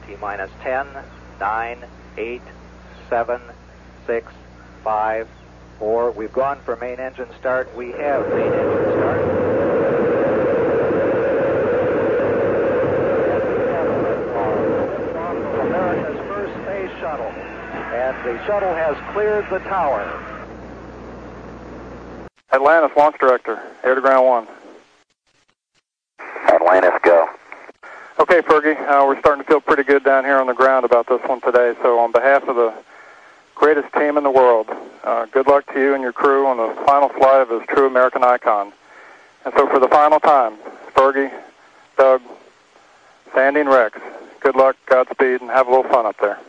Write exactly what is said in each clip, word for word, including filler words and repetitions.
T-minus ten, nine, eight, seven, six, five, four. We've gone for main engine start. We have main engine start. America's first space shuttle. And the shuttle has cleared the tower. Atlantis, launch director, air to ground one. Atlantis, go. Okay, Fergie, uh, we're starting to feel pretty good down here on the ground about this one today. So on behalf of the greatest team in the world, uh, good luck to you and your crew on the final flight of this true American icon. And so for the final time, Fergie, Doug, Sandy, and Rex, good luck, Godspeed, and have a little fun up there.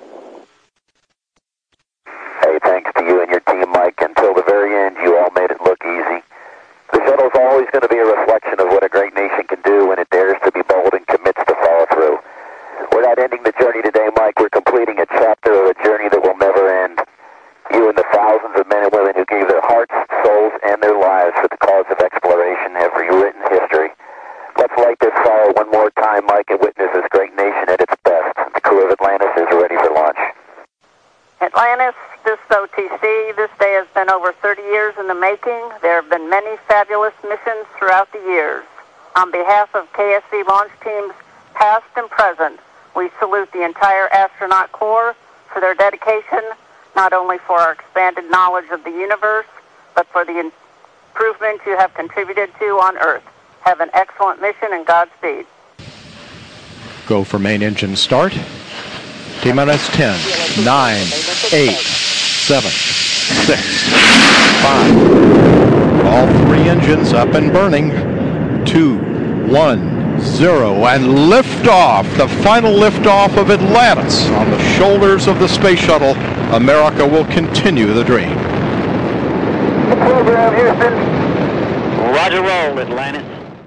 Hey, thanks to you and your team, Mike. Until the very end, you all made it look easy. The shuttle's always going to be a reflection of what a great nation can do when it dares to be bold and commits to follow through. We're not ending the journey today, Mike. We're completing a chapter of a journey that will never end. You and the thousands of men and women who gave their hearts, souls, and their lives for the cause of exploration have rewritten history. Let's light this fire one more time, Mike, and witness this great nation at its best. The crew of Atlantis is ready for launch. Atlantis, this is O T C. This day has been over thirty years in the making. There have been many fabulous missions throughout the years. On behalf of K S C launch teams past and present, we salute the entire astronaut corps for their dedication, not only for our expanded knowledge of the universe, but for the improvement you have contributed to on Earth. Have an excellent mission and Godspeed. Go for main engine start. T-minus ten, nine, eight, seven, six, five. All three engines up and burning. Two, one, zero, and liftoff. The final liftoff of Atlantis on the shoulders of the space shuttle. America will continue the dream. Program, Houston. Roger, roll, Atlantis.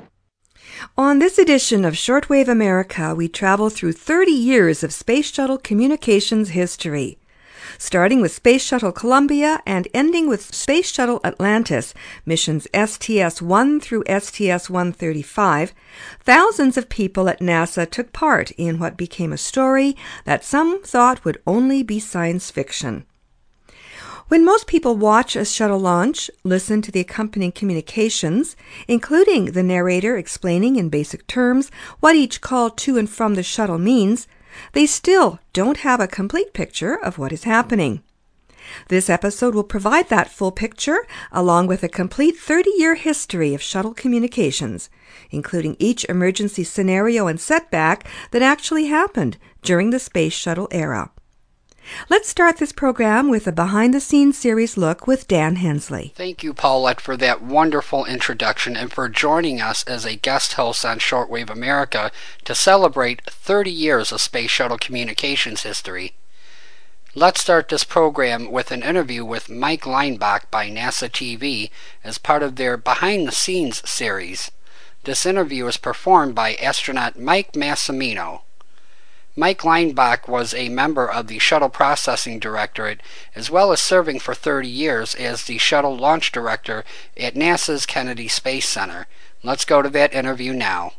On this edition of Shortwave America, we travel through thirty years of Space Shuttle communications history. Starting with Space Shuttle Columbia and ending with Space Shuttle Atlantis, missions S T S one through S T S one thirty-five, thousands of people at NASA took part in what became a story that some thought would only be science fiction. When most people watch a shuttle launch, listen to the accompanying communications, including the narrator explaining in basic terms what each call to and from the shuttle means, they still don't have a complete picture of what is happening. This episode will provide that full picture, along with a complete thirty-year history of shuttle communications, including each emergency scenario and setback that actually happened during the Space Shuttle era. Let's start this program with a behind-the-scenes series look with Dan Hensley. Thank you, Paulette, for that wonderful introduction and for joining us as a guest host on Shortwave America to celebrate thirty years of Space Shuttle communications history. Let's start this program with an interview with Mike Leinbach by NASA T V as part of their Behind the Scenes series. This interview is performed by astronaut Mike Massimino. Mike Leinbach was a member of the Shuttle Processing Directorate, as well as serving for thirty years as the Shuttle Launch Director at NASA's Kennedy Space Center. Let's go to that interview now.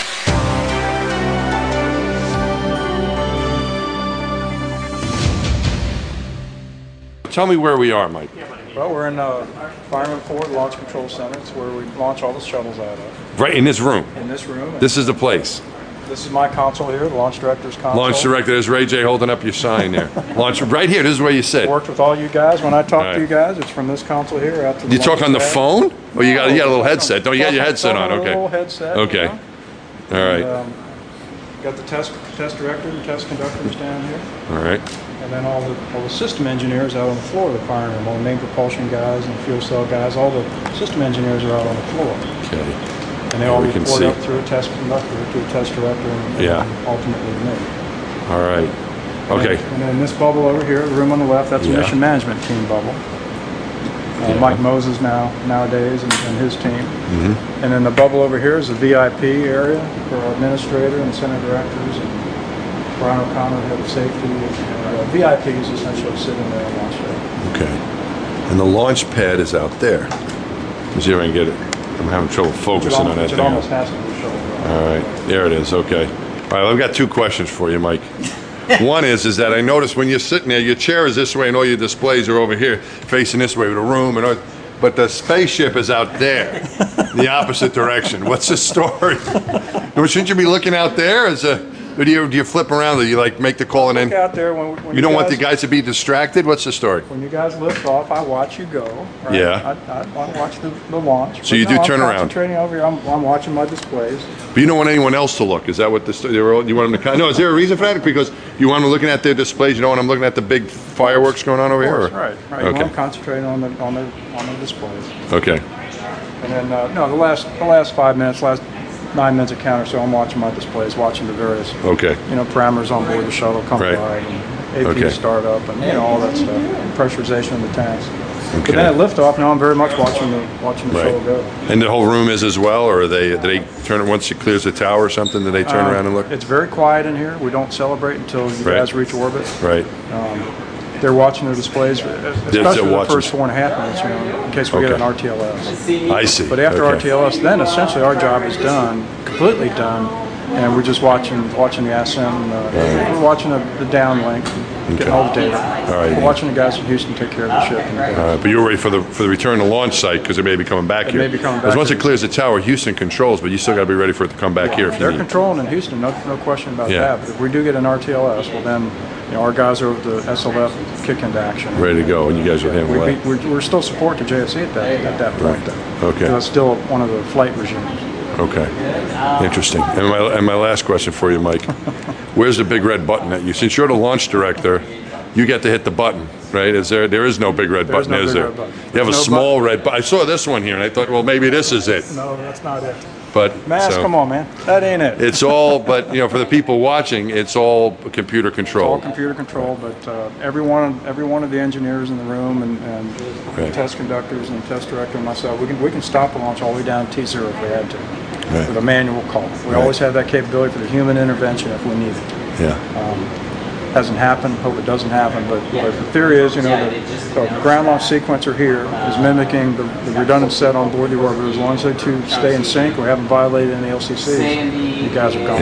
Tell me where we are, Mike. Well, we're in uh, Fireman Ford Launch Control Center. It's where we launch all the shuttles out of. Right in this room? In this room. This is the place? This is my console here, the launch director's console. Launch director, there's Ray J holding up your sign there. Launch right here, this is where you sit. Worked with all you guys. When I talk right. to you guys, it's from this console here out to the You talk on the pad. phone? Oh, you got, you got a little headset. Don't you got your headset on? A Okay. little headset. Okay. You know? All right. And, um, got the test test director and test conductors down here. All right. And then all the, all the system engineers out on the floor of the fire room, all the main propulsion guys and fuel cell guys, all the system engineers are out on the floor. Okay. And they all we can report see. up through a test conductor, to a test director, and, Yeah. and ultimately to me. All right. Okay. And, and then this bubble over here, the room on the left, that's Yeah. a mission management team bubble. Uh, Yeah. Mike Moses now nowadays and, and his team. Mm-hmm. And then the bubble over here is the V I P area for our administrator and center directors and Brian O'Connor, head of safety. And, uh, V I Ps essentially sit in there and launch there. Okay. And the launch pad is out there. Let's see if I can get it. I'm having trouble focusing on that It thing. almost has to be shoulder. All right. There it is. Okay. All right. I've got two questions for you, Mike. One is is that I noticed when you're sitting there, your chair is this way and all your displays are over here, facing this way with a room and all, but the spaceship is out there, the opposite direction. What's the story? Shouldn't you be looking out there? As a, or do you do you flip around? Do you like make the call and then? Look out there when, when you don't guys, want the guys to be distracted. What's the story? When you guys lift off, I watch you go. Right? Yeah. I, I, I watch the, the launch. So you no, do I'm turn around. Concentrating over here. I'm, I'm watching my displays. But you don't want anyone else to look. Is that what the sto- you want them to? No. Is there a reason for that? Because you want them looking at their displays. You don't want them looking at the big fireworks going on over Of course, here. Or? right. Right. Okay. You want them concentrating on the on their on their displays. Okay. And then uh, no, the last the last five minutes, last nine minutes of counter, so I'm watching my displays, watching the various Okay. you know parameters on board the shuttle come Right. by, and A P Okay. startup, and you know all that stuff, and pressurization of the tanks. Okay. But then at liftoff, now I'm very much watching the watching the Right. shuttle go. And the whole room is as well, or are they do they turn it once it clears the tower or something? Do they turn Uh, around and look? It's very quiet in here. We don't celebrate until you Right. guys reach orbit. Right. Um, they're watching their displays, especially they're the watching. first four and a half minutes, you know, in case we get Okay. an R T L S. I see. But after Okay. R T L S, then essentially our job is done, completely done, and we're just watching watching the ascent. And, uh, We're watching the, the downlink, getting all the data. All right. We're watching the guys from Houston take care of the ship. And the All right, but you're ready for the for the return to launch site because it may be coming back It here. may be coming Because back once here. it clears the tower, Houston controls, but you still got to be ready for it to come back here if you They're need. controlling in Houston, no, no question about Yeah. that. But if we do get an R T L S, well then, you know, our guys are over the S L F kick into action. Ready to go, and you guys will handle We, that. we, we're, we're still support to J S C at that at that point, though. Okay. So it's still one of the flight regimes. Okay. Interesting. And my and my last question for you, Mike, where's the big red button that you? Since you're the launch director, you get to hit the button, right? Is there? There is no big red There's button, no is big there? red button. You have a There's no small red button. I saw this one here, and I thought, well, maybe this is it. No, that's not it. But Mass, so- come on, man. That ain't it. It's all, but you know, for the people watching, it's all computer all controlled. computer controlled, but uh, every one, every one of the engineers in the room and, and Right. the test conductors and the test director and myself, we can we can stop the launch all the way down to T zero if we had to, Right. with a manual call. We Right. always have that capability for the human intervention if we need it. Yeah. Hasn't happened. Hope it doesn't happen. But, but the theory is, you know, the, the ground launch sequencer here is mimicking the, the redundant set on board the orbiter. As long as they two stay in sync, we haven't violated any L C Cs. You guys are gone.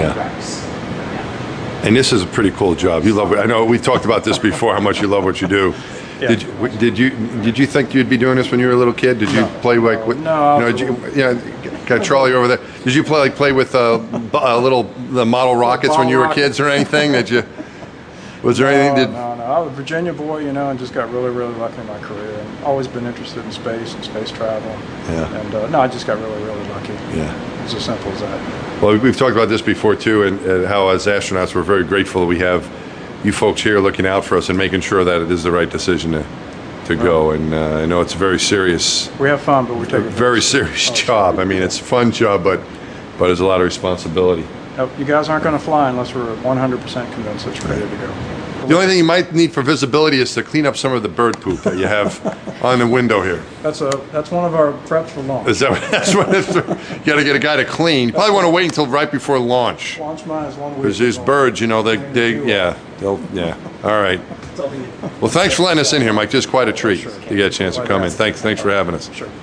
Yeah. And this is a pretty cool job. You love it. I know we talked about this before. How much you love what you do. Yeah. Did you did you did you think you'd be doing this when you were a little kid? Did you No. play like with? No, You know, did you, yeah. Got Charlie over there. Did you play like play with uh, b- uh, little the model rockets when you were rockets. kids or anything? Did you? Was there anything? No, Did, no, no. I was a Virginia boy, you know, and just got really, really lucky in my career. And always been interested in space and space travel. Yeah. And uh, no, I just got really, really lucky. Yeah. It's as simple as that. Well, we've talked about this before too, and, and how as astronauts we're very grateful that we have you folks here looking out for us and making sure that it is the right decision to to go. And uh, I know it's a very serious, We have fun, but we take a it very serious job. I mean, it's a fun job, but but there's a lot of responsibility. Nope, you guys aren't going to fly unless we're one hundred percent convinced that you're ready to go. The only thing you might need for visibility is to clean up some of the bird poop that you have on the window here. That's a that's one of our preps for launch. Is that that's what it's, you got to get a guy to clean? You probably want to wait until right before launch. Launch mine is one week. Because these birds, you know, they, they, yeah, they'll, yeah. All right. Well, thanks for letting us in here, Mike. Just quite a treat to get a chance to come in. Thanks, thanks for having us. Sure.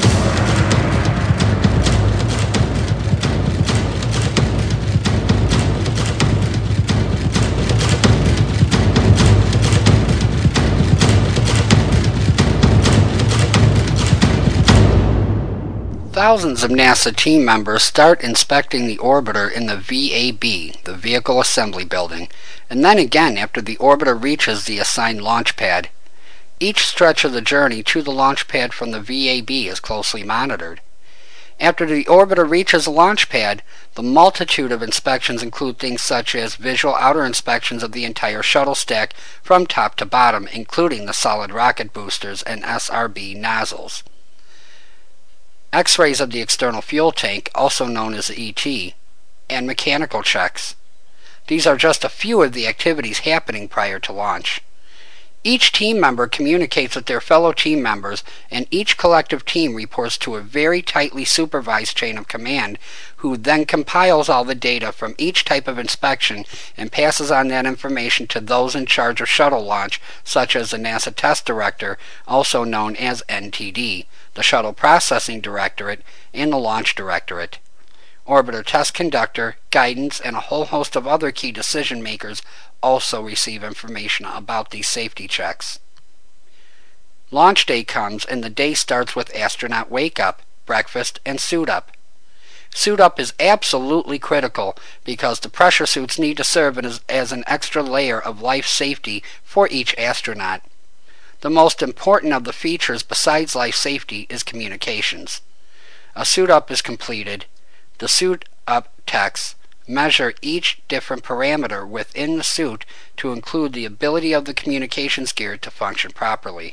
Thousands of NASA team members start inspecting the orbiter in the V A B, the Vehicle Assembly Building, and then again after the orbiter reaches the assigned launch pad. Each stretch of the journey to the launch pad from the V A B is closely monitored. After the orbiter reaches the launch pad, the multitude of inspections include things such as visual outer inspections of the entire shuttle stack from top to bottom, including the solid rocket boosters and S R B nozzles. X-rays of the external fuel tank, also known as the E T, and mechanical checks. These are just a few of the activities happening prior to launch. Each team member communicates with their fellow team members, and each collective team reports to a very tightly supervised chain of command, who then compiles all the data from each type of inspection and passes on that information to those in charge of shuttle launch, such as the NASA Test Director, also known as N T D, the Shuttle Processing Directorate, and the Launch Directorate. Orbiter Test Conductor, Guidance, and a whole host of other key decision makers also receive information about these safety checks. Launch day comes and the day starts with astronaut wake-up, breakfast, and suit-up. Suit-up is absolutely critical because the pressure suits need to serve as, as an extra layer of life safety for each astronaut. The most important of the features besides life safety is communications. A suit-up is completed. The suit-up techs measure each different parameter within the suit to include the ability of the communications gear to function properly.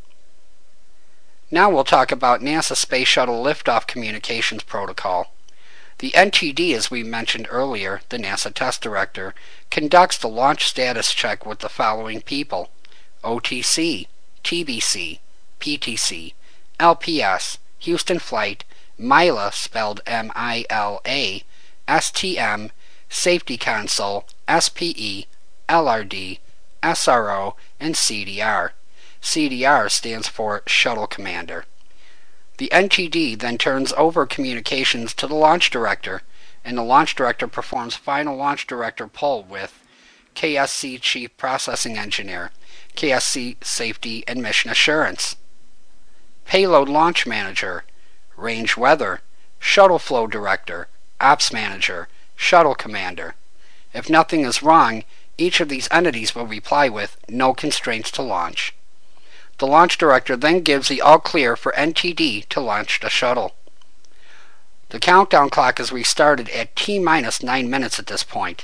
Now we'll talk about NASA Space Shuttle Liftoff Communications Protocol. The N T D, as we mentioned earlier, the NASA Test Director, conducts the launch status check with the following people: O T C, T B C, P T C, L P S, Houston Flight, MILA, spelled M I L A, S T M, Safety Console, S P E, L R D, S R O, and C D R. C D R stands for Shuttle Commander. The N T D then turns over communications to the Launch Director, and the Launch Director performs final Launch Director poll with K S C Chief Processing Engineer, K S C Safety and Mission Assurance, Payload Launch Manager, Range Weather, Shuttle Flow Director, Ops Manager, Shuttle Commander. If nothing is wrong, each of these entities will reply with "No constraints to launch." The Launch Director then gives the all-clear for N T D to launch the shuttle. The countdown clock is restarted at T minus nine minutes at this point.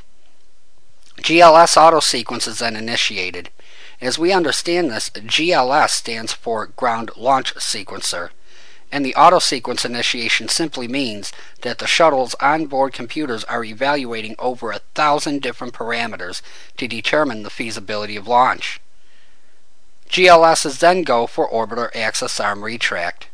G L S auto sequence is then initiated. As we understand this, G L S stands for Ground Launch Sequencer, and the auto sequence initiation simply means that the shuttle's onboard computers are evaluating over a thousand different parameters to determine the feasibility of launch. G L S is then go for Orbiter Access Arm Retract.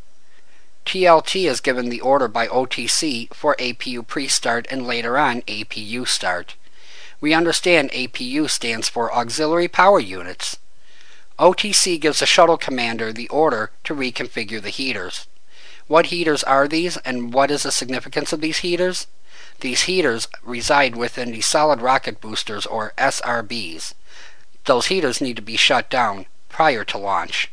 T L T is given the order by O T C for A P U pre-start and later on A P U start. We understand A P U stands for Auxiliary Power Units. O T C gives the Shuttle Commander the order to reconfigure the heaters. What heaters are these, and what is the significance of these heaters? These heaters reside within the solid rocket boosters, or S R Bs. Those heaters need to be shut down prior to launch.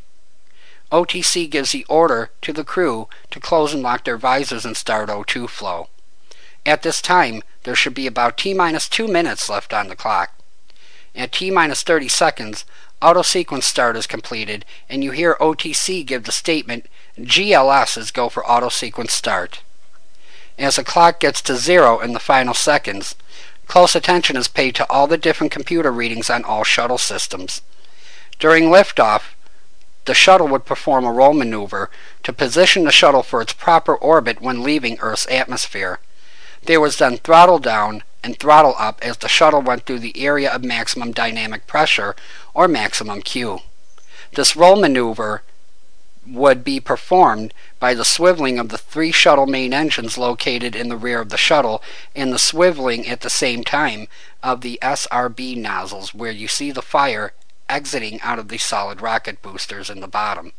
O T C gives the order to the crew to close and lock their visors and start O two flow. At this time, there should be about T minus two minutes left on the clock. At T minus thirty seconds, auto sequence start is completed, and you hear O T C give the statement, G L S is go for auto sequence start. As the clock gets to zero in the final seconds, close attention is paid to all the different computer readings on all shuttle systems. During liftoff, the shuttle would perform a roll maneuver to position the shuttle for its proper orbit when leaving Earth's atmosphere. There was then throttle down and throttle up as the shuttle went through the area of maximum dynamic pressure, or maximum Q. This roll maneuver would be performed by the swiveling of the three shuttle main engines located in the rear of the shuttle and the swiveling at the same time of the S R B nozzles, where you see the fire exiting out of the solid rocket boosters in the bottom.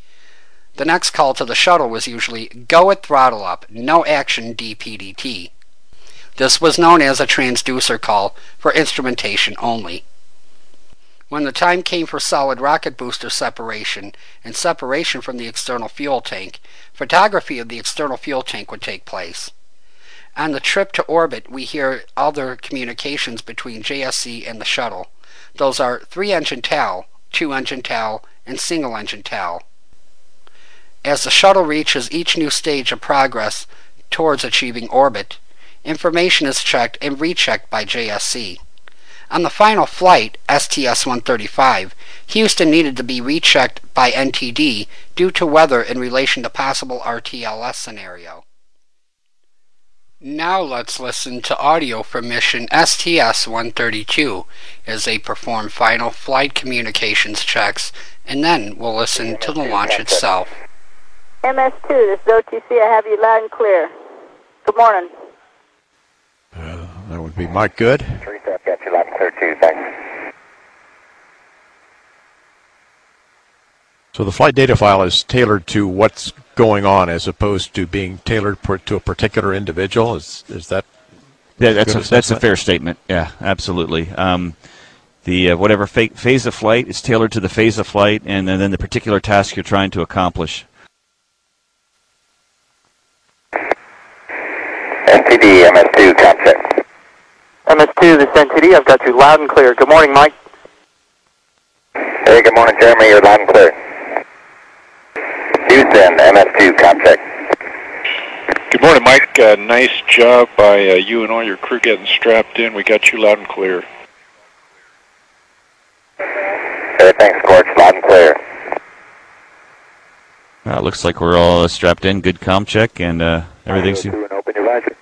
The next call to the shuttle was usually go at throttle up, no action D P D T. This was known as a transducer call for instrumentation only. When the time came for solid rocket booster separation and separation from the external fuel tank, photography of the external fuel tank would take place. On the trip to orbit, we hear other communications between J S C and the shuttle. Those are three-engine T A L, two-engine T A L, and single-engine T A L. As the shuttle reaches each new stage of progress towards achieving orbit, information is checked and rechecked by J S C. On the final flight, S T S one thirty-five, Houston needed to be rechecked by N T D due to weather in relation to possible R T L S scenario. Now let's listen to audio from mission S T S one thirty-two as they perform final flight communications checks, and then we'll listen to the launch itself. M S two, this is O T C. I have you loud and clear. Good morning. Uh, that would be Mike Good. Three step, got you loud and clear too, thanks. So the flight data file is tailored to what's going on as opposed to being tailored per, to a particular individual. Is is that? Yeah, that's a, that's a fair statement. Yeah, absolutely. Um, the uh, whatever fa phase of flight is tailored to the phase of flight, and, and then the particular task you're trying to accomplish. N T D, M S two, com check. M S two, this is N T D. I've got you loud and clear. Good morning, Mike. Hey, good morning, Jeremy. You're loud and clear. Houston, M S two, com check. Good morning, Mike. Uh, nice job by uh, you and all your crew getting strapped in. We got you loud and clear. Hey, thanks, Scorch. Loud and clear. Uh, looks like we're all uh, strapped in. Good comm check, and uh, everything's... And open your visor.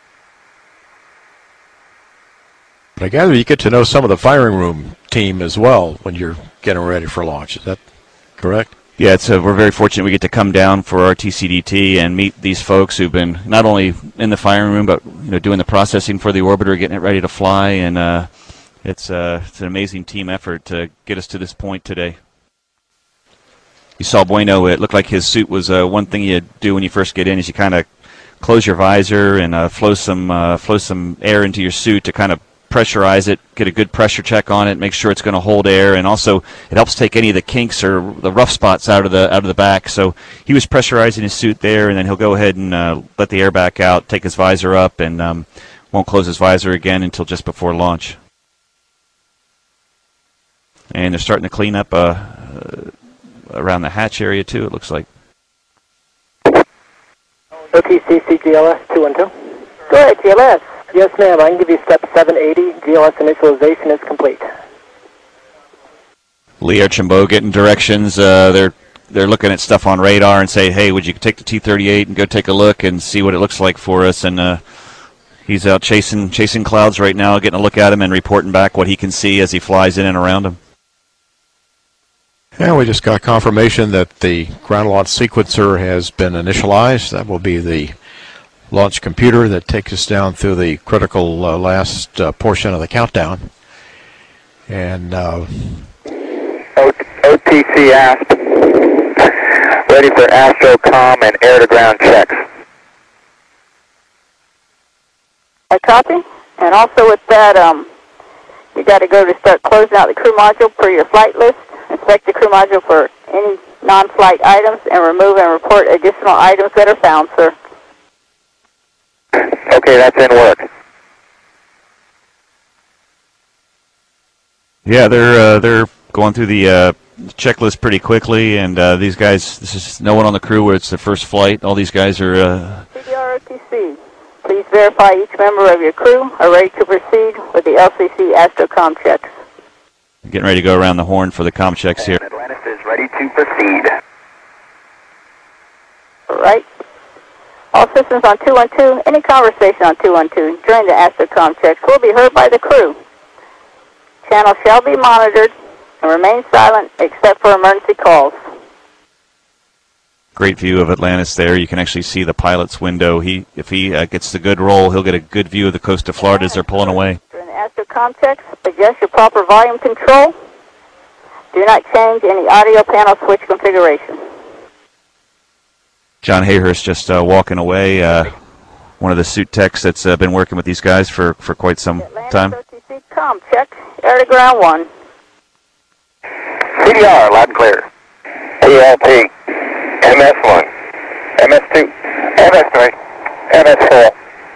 I gather you get to know some of the firing room team as well when you're getting ready for launch. Is that correct? Yeah, it's, uh, we're very fortunate we get to come down for our T C D T and meet these folks who've been not only in the firing room, but you know, doing the processing for the orbiter, getting it ready to fly, and uh, it's, uh, it's an amazing team effort to get us to this point today. You saw Bueno. It looked like his suit was uh, one thing you do when you first get in is you kind of close your visor and uh, flow some uh, flow some air into your suit to kind of pressurize it, get a good pressure check on it, make sure it's going to hold air, and also it helps take any of the kinks or the rough spots out of the out of the back. So he was pressurizing his suit there, and then he'll go ahead and uh, let the air back out, take his visor up, and um, won't close his visor again until just before launch. And they're starting to clean up uh, uh, around the hatch area too, it looks like. O T C C G L S two one two. Go ahead, G L S. Yes, ma'am. I can give you step seven eighty. G L S initialization is complete. Lee Archambault getting directions. Uh, they're they're looking at stuff on radar and say, hey, would you take the T thirty-eight and go take a look and see what it looks like for us? And uh, he's out chasing chasing clouds right now, getting a look at him and reporting back what he can see as he flies in and around him. And we just got confirmation that the ground launch sequencer has been initialized. That will be the launch computer that takes us down through the critical uh, last uh, portion of the countdown. And uh, O T C A S P, ready for astrocom and air-to-ground checks. I copy. And also with that, um, you got to go to start closing out the crew module per your flight list. Inspect the crew module for any non-flight items and remove and report additional items that are found, sir. Okay, that's in work. Yeah, they're uh, they're going through the uh, checklist pretty quickly, and uh, these guys, this is no one on the crew where it's their first flight. All these guys are... Uh, C D R O T C, please verify each member of your crew are ready to proceed with the L C C astrocom checks. Getting ready to go around the horn for the comm checks here. Atlantis is ready to proceed. All right. All systems on two one two, any conversation on two one two during the astrocom checks will be heard by the crew. Channel shall be monitored and remain silent except for emergency calls. Great view of Atlantis there. You can actually see the pilot's window. He, if he uh, gets the good roll, he'll get a good view of the coast of Florida as they're pulling away. During the astrocom checks, adjust your proper volume control. Do not change any audio panel switch configuration. John Hayhurst just uh, walking away, uh, one of the suit techs that's uh, been working with these guys for, for quite some time. O T C comm check, air to ground one. C D R, loud and clear. P L P, M S one, M S two, M S three, M S four.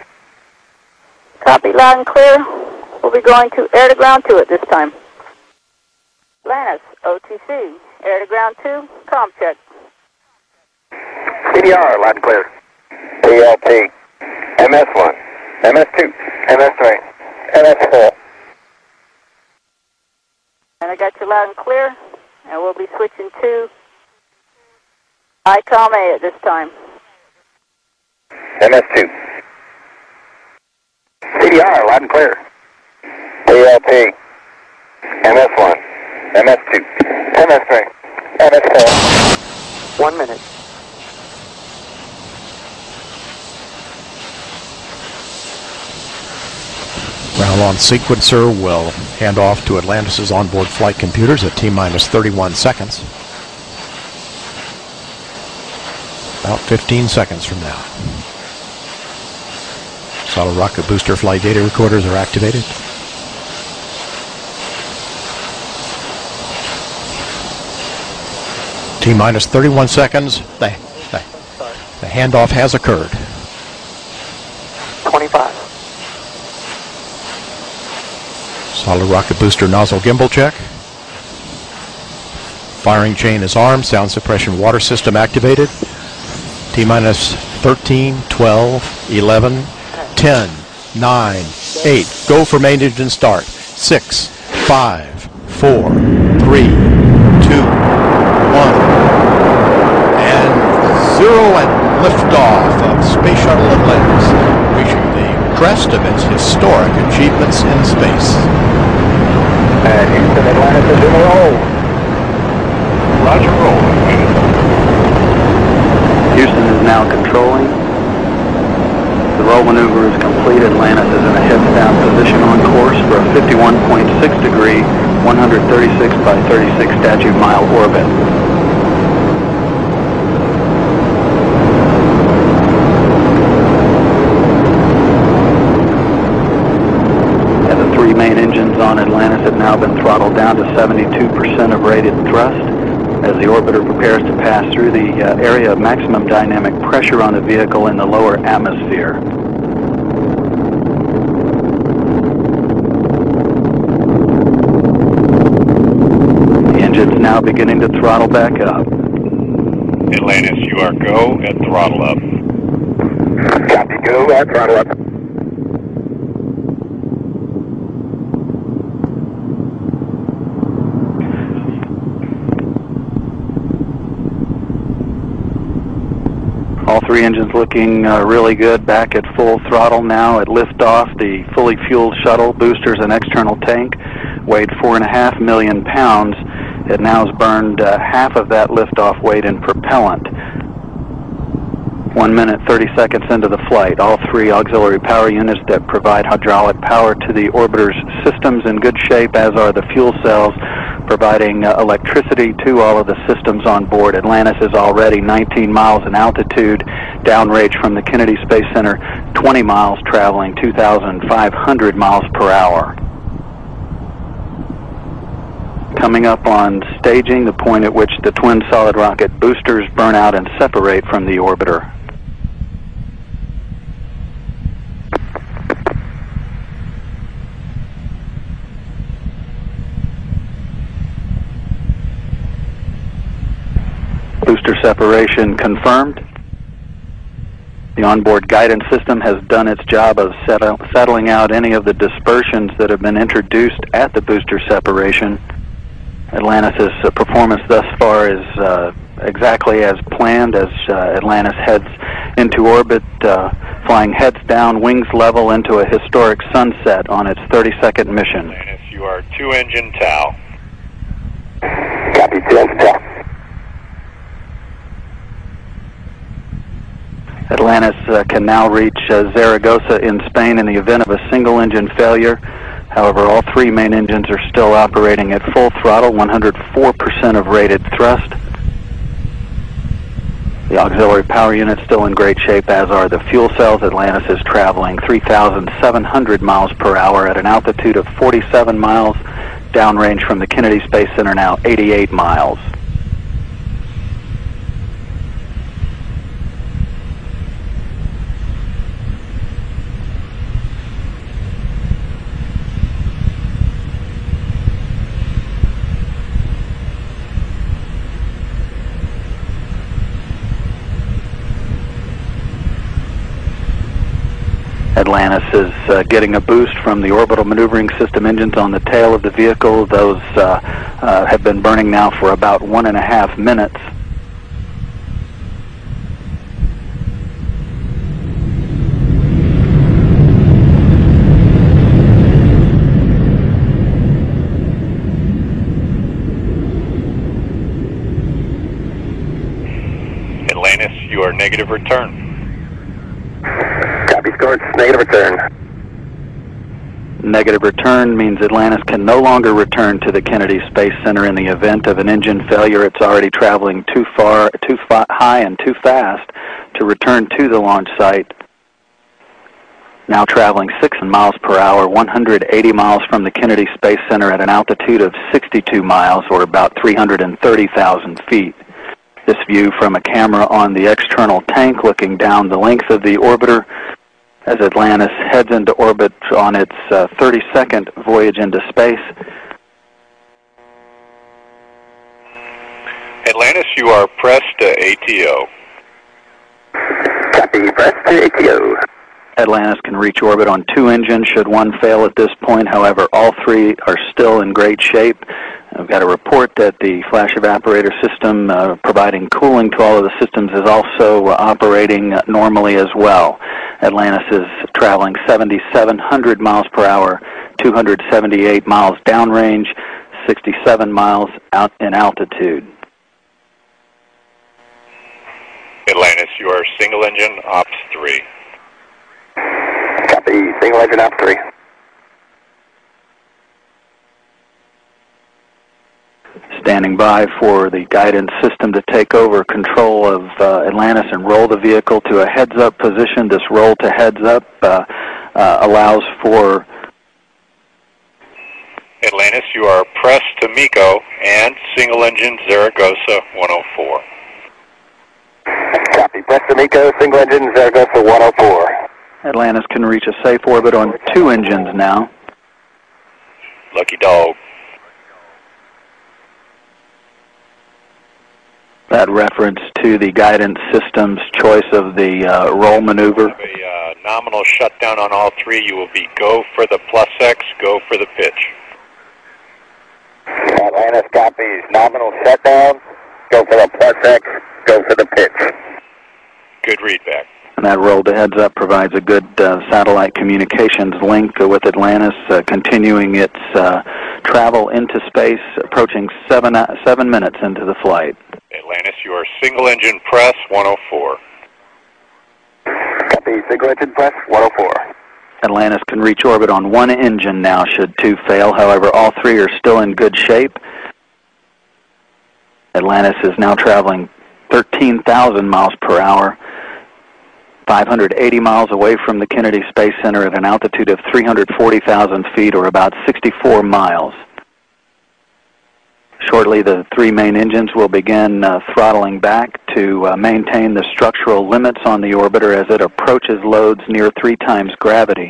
Copy, loud and clear. We'll be going to air to ground two at this time. Atlantis, O T C, air to ground two, comm check. C D R, loud and clear. P L P, M S one, M S two, M S three, M S four. And I got you loud and clear, and we'll be switching to I COM A at this time. M S two. C D R, loud and clear. P L P, M S one, M S two, M S three, M S four. One minute. ground launch sequencer will hand off to Atlantis' onboard flight computers at T minus thirty-one seconds. About fifteen seconds from now. Solid rocket booster flight data recorders are activated. T minus thirty-one seconds. The, the, the handoff has occurred. twenty-five. Solid rocket booster nozzle gimbal check. Firing chain is armed. Sound suppression water system activated. T minus thirteen, twelve, eleven, ten, nine, eight. Go for main engine start. six, five, four, three, two, one. And zero and liftoff of Space Shuttle Atlantis, reaching the crest of its historic achievements in space. And Houston, Atlantis is in a roll. Roger, roll. Houston is now controlling. The roll maneuver is complete. Atlantis is in a heads-down position on course for a fifty-one point six degree, one hundred thirty-six by thirty-six statute mile orbit. And the three main engines on Atlantis have now been throttled down to seventy-two percent of rated thrust, as the orbiter prepares to pass through the uh, area of maximum dynamic pressure on the vehicle in the lower atmosphere. The engine's now beginning to throttle back up. Atlantis, you are go at throttle up. Copy, go at throttle up. All three engines looking uh, really good, back at full throttle now at liftoff. The fully fueled shuttle, boosters, and external tank weighed four and a half million pounds. It now has burned uh, half of that liftoff weight in propellant. One minute, thirty seconds into the flight, all three auxiliary power units that provide hydraulic power to the orbiter's systems in good shape, as are the fuel cells providing uh, electricity to all of the systems on board. Atlantis is already nineteen miles in altitude, downrange from the Kennedy Space Center, twenty miles, traveling two thousand five hundred miles per hour. Coming up on staging, the point at which the twin solid rocket boosters burn out and separate from the orbiter. Booster separation confirmed. The onboard guidance system has done its job of settle, settling out any of the dispersions that have been introduced at the booster separation. Atlantis' uh, performance thus far is uh, exactly as planned as uh, Atlantis heads into orbit, uh, flying heads down, wings level into a historic sunset on its thirty-second mission. Atlantis, you are two engine Tau. Copy, two engine Tau. Atlantis uh, can now reach uh, Zaragoza in Spain in the event of a single engine failure. However, all three main engines are still operating at full throttle, one hundred four percent of rated thrust. The auxiliary power unit's still in great shape, as are the fuel cells. Atlantis is traveling three thousand seven hundred miles per hour at an altitude of forty-seven miles, downrange from the Kennedy Space Center now eighty-eight miles. Atlantis is uh, getting a boost from the orbital maneuvering system engines on the tail of the vehicle. Those uh, uh, have been burning now for about one and a half minutes. Atlantis, you are negative return. Copy, Scorch, negative return. Negative return means Atlantis can no longer return to the Kennedy Space Center in the event of an engine failure. It's already traveling too far, too fa- high and too fast to return to the launch site. Now traveling six miles per hour, one hundred eighty miles from the Kennedy Space Center at an altitude of sixty-two miles, or about three hundred thirty thousand feet. This view from a camera on the external tank looking down the length of the orbiter as Atlantis heads into orbit on its uh, thirty-second voyage into space. Atlantis, you are pressed to A T O. Copy, pressed to A T O. Atlantis can reach orbit on two engines should one fail at this point. However, all three are still in great shape. I've got a report that the flash evaporator system uh, providing cooling to all of the systems is also uh, operating uh, normally as well. Atlantis is traveling seventy-seven hundred miles per hour, two hundred seventy-eight miles downrange, sixty-seven miles out in altitude. Atlantis, you are single engine ops three. Copy, single engine ops three. Standing by for the guidance system to take over control of uh, Atlantis and roll the vehicle to a heads-up position. This roll to heads-up uh, uh, allows for... Atlantis, you are pressed to MECO and single engine Zaragoza one oh four. Copy, press to MECO, single engine Zaragoza one oh four. Atlantis can reach a safe orbit on two engines now. Lucky dog. That reference to the guidance system's choice of the uh, roll maneuver. A uh, nominal shutdown on all three. You will be go for the plus X, go for the pitch. Atlantis copies, nominal shutdown, go for the plus X, go for the pitch. Good readback. And that roll to heads up provides a good uh, satellite communications link uh, with Atlantis, uh, continuing its uh, travel into space, approaching seven, uh, seven minutes into the flight. Atlantis, you are single engine press one oh four. Copy, single engine press one oh four. Atlantis can reach orbit on one engine now should two fail. However, all three are still in good shape. Atlantis is now traveling thirteen thousand miles per hour, five hundred eighty miles away from the Kennedy Space Center at an altitude of three hundred forty thousand feet, or about sixty-four miles. Shortly, the three main engines will begin uh, throttling back to uh, maintain the structural limits on the orbiter as it approaches loads near three times gravity.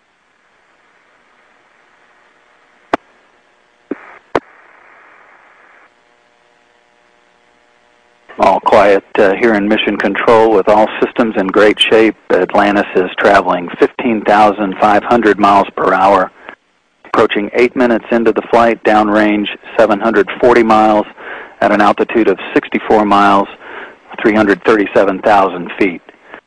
All quiet uh, here in Mission Control with all systems in great shape. Atlantis is traveling fifteen thousand five hundred miles per hour. Approaching eight minutes into the flight, downrange seven hundred forty miles at an altitude of sixty-four miles, three hundred thirty-seven thousand feet.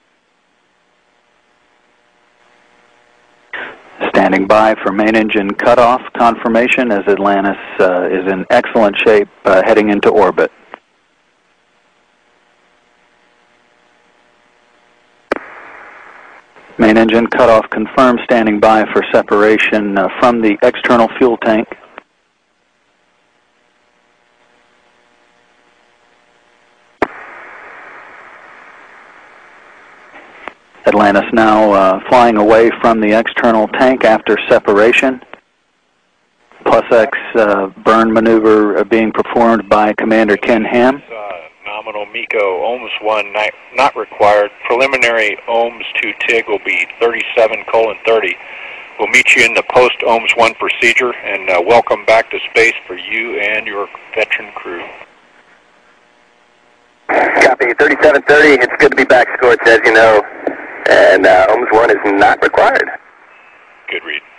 Standing by for main engine cutoff confirmation as Atlantis uh, is in excellent shape uh, heading into orbit. Main engine cutoff confirmed, standing by for separation uh, from the external fuel tank. Atlantis now uh, flying away from the external tank after separation. Plus X uh, burn maneuver uh, being performed by Commander Ken Ham. Nominal MECO, ohms one, not, not required. Preliminary ohms two T I G will be thirty-seven colon thirty. We'll meet you in the post-ohms one procedure, and uh, welcome back to space for you and your veteran crew. Copy, thirty-seven thirty. It's good to be back, Scorch, as you know. And uh, ohms one is not required. Good read.